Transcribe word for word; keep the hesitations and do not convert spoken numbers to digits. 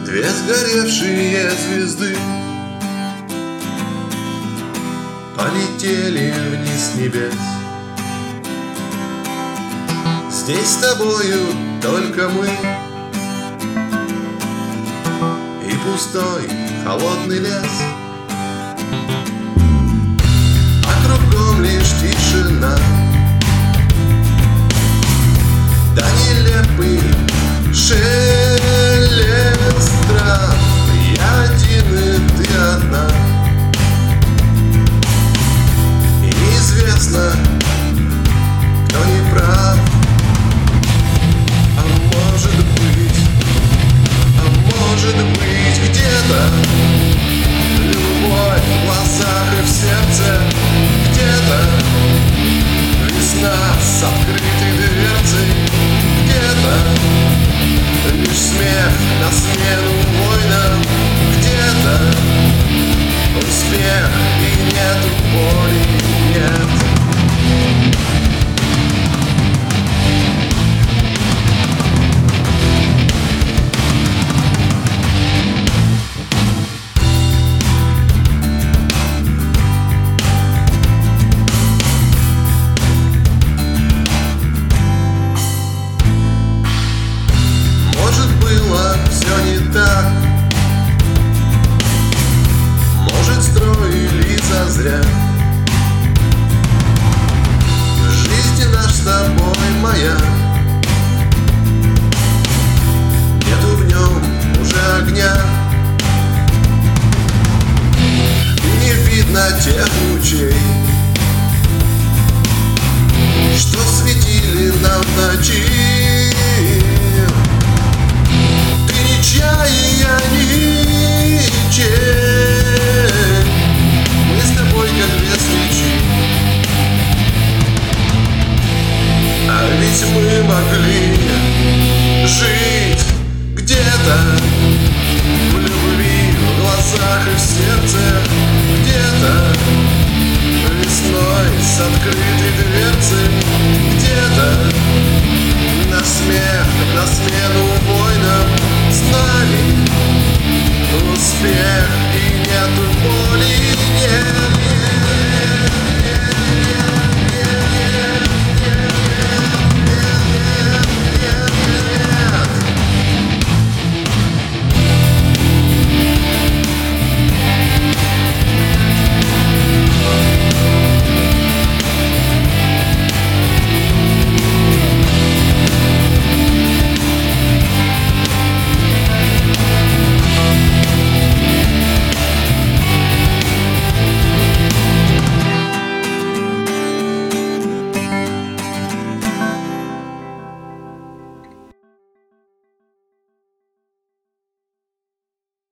Две сгоревшие звезды полетели вниз с небес. Здесь с тобою только мы и пустой холодный лес, а кругом лишь тишина, да нелепый шелест трав. Я один и ты одна, и неизвестно, кто не прав. А может быть, а может быть где-то любовь в глазах и в сердце, где-то весна с открытой дверцей, где-то лишь смех на смену войнам, где-то успех и нету боли, нет. Все не так, может, строили зазря. В жизни наш с тобой маяк, нету в нем уже огня, и не видно тех лучей, что светили нам в ночи. Ничья и я ничей, мы с тобой как две свечи, а ведь мы могли жить где-то в любви, в глазах и в сердце, где-то весной с открытой